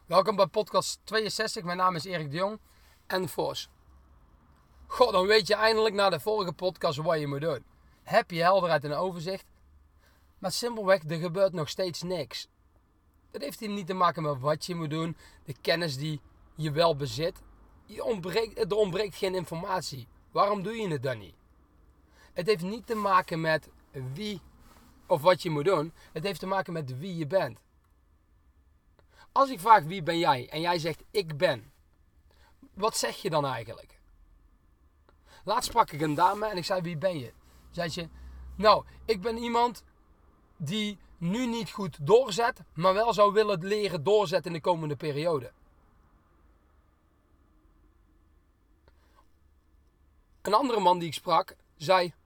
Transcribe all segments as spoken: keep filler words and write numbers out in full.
Welkom bij podcast tweeënzestig. Mijn naam is Erik de Jong en Vos. Goh, dan weet je eindelijk na de vorige podcast wat je moet doen. Heb je helderheid en overzicht. Maar simpelweg, er gebeurt nog steeds niks. Dat heeft hier niet te maken met wat je moet doen. De kennis die je wel bezit. Je ontbreekt, er ontbreekt geen informatie. Waarom doe je het dan niet? Het heeft niet te maken met wie of wat je moet doen. Het heeft te maken met wie je bent. Als ik vraag wie ben jij en jij zegt ik ben. Wat zeg je dan eigenlijk? Laatst sprak ik een dame en ik zei wie ben je? Zei ze, nou ik ben iemand die nu niet goed doorzet, maar wel zou willen leren doorzetten in de komende periode. Een andere man die ik sprak zei,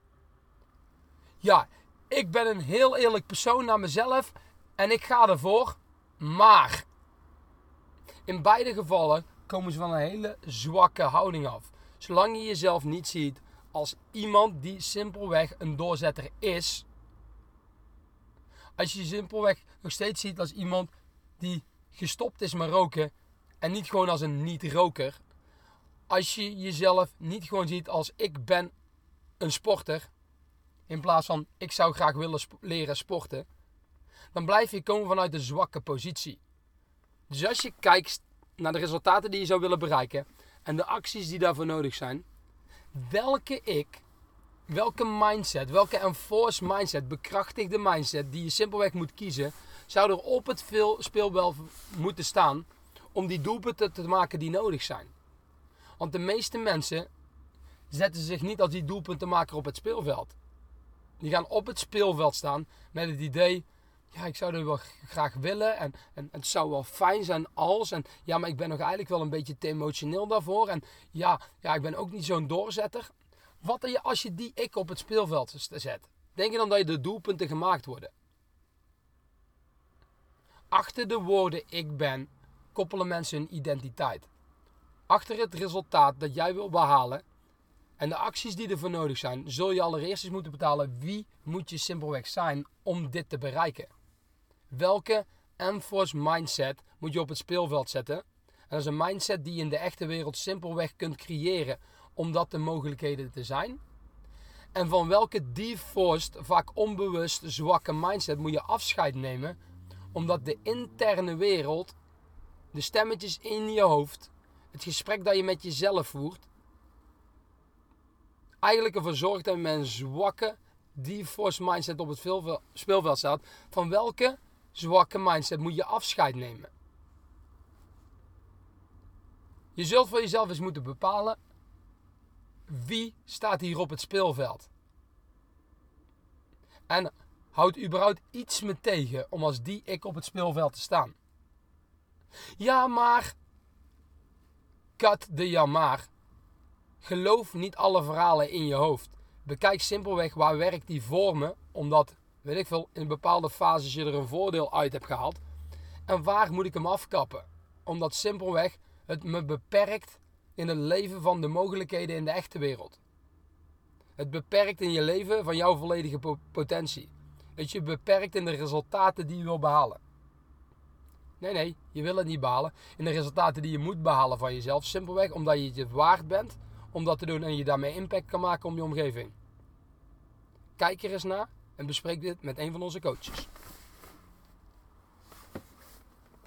ja ik ben een heel eerlijk persoon naar mezelf en ik ga ervoor, maar in beide gevallen komen ze van een hele zwakke houding af. Zolang je jezelf niet ziet als iemand die simpelweg een doorzetter is. Als je je simpelweg nog steeds ziet als iemand die gestopt is met roken en niet gewoon als een niet-roker. Als je jezelf niet gewoon ziet als ik ben een sporter. In plaats van ik zou graag willen sp- leren sporten. Dan blijf je komen vanuit een zwakke positie. Dus als je kijkt naar de resultaten die je zou willen bereiken en de acties die daarvoor nodig zijn, welke ik, welke mindset, welke enforced mindset, bekrachtigde mindset die je simpelweg moet kiezen, zou er op het speelveld moeten staan om die doelpunten te maken die nodig zijn. Want de meeste mensen zetten zich niet als die doelpuntenmaker op het speelveld. Die gaan op het speelveld staan met het idee, ja, ik zou dat wel graag willen en, en het zou wel fijn zijn als. En ja, maar ik ben nog eigenlijk wel een beetje te emotioneel daarvoor. En ja, ja ik ben ook niet zo'n doorzetter. Wat je als je die ik op het speelveld zet? Denk je dan dat je de doelpunten gemaakt worden? Achter de woorden ik ben koppelen mensen hun identiteit. Achter het resultaat dat jij wil behalen en de acties die ervoor nodig zijn, zul je allereerst eens moeten betalen wie moet je simpelweg zijn om dit te bereiken. Welke enforced mindset moet je op het speelveld zetten? En dat is een mindset die je in de echte wereld simpelweg kunt creëren, omdat de mogelijkheden te zijn. En van welke deforced, vaak onbewust zwakke mindset moet je afscheid nemen, omdat de interne wereld, de stemmetjes in je hoofd, het gesprek dat je met jezelf voert, eigenlijk ervoor zorgt dat je met een zwakke deforced mindset op het speelveld staat. Van welke zwakke mindset moet je afscheid nemen? Je zult voor jezelf eens moeten bepalen, wie staat hier op het speelveld? En houdt überhaupt iets me tegen om als die ik op het speelveld te staan? Ja, maar... Cut de ja maar. Geloof niet alle verhalen in je hoofd. Bekijk simpelweg waar werkt die voor me, omdat, weet ik veel, in bepaalde fases je er een voordeel uit hebt gehaald. En waar moet ik hem afkappen? Omdat simpelweg het me beperkt in het leven van de mogelijkheden in de echte wereld. Het beperkt in je leven van jouw volledige potentie. Het je beperkt in de resultaten die je wil behalen. Nee, nee, je wil het niet behalen. In de resultaten die je moet behalen van jezelf. Simpelweg omdat je het waard bent om dat te doen en je daarmee impact kan maken op je omgeving. Kijk er eens naar en bespreek dit met een van onze coaches.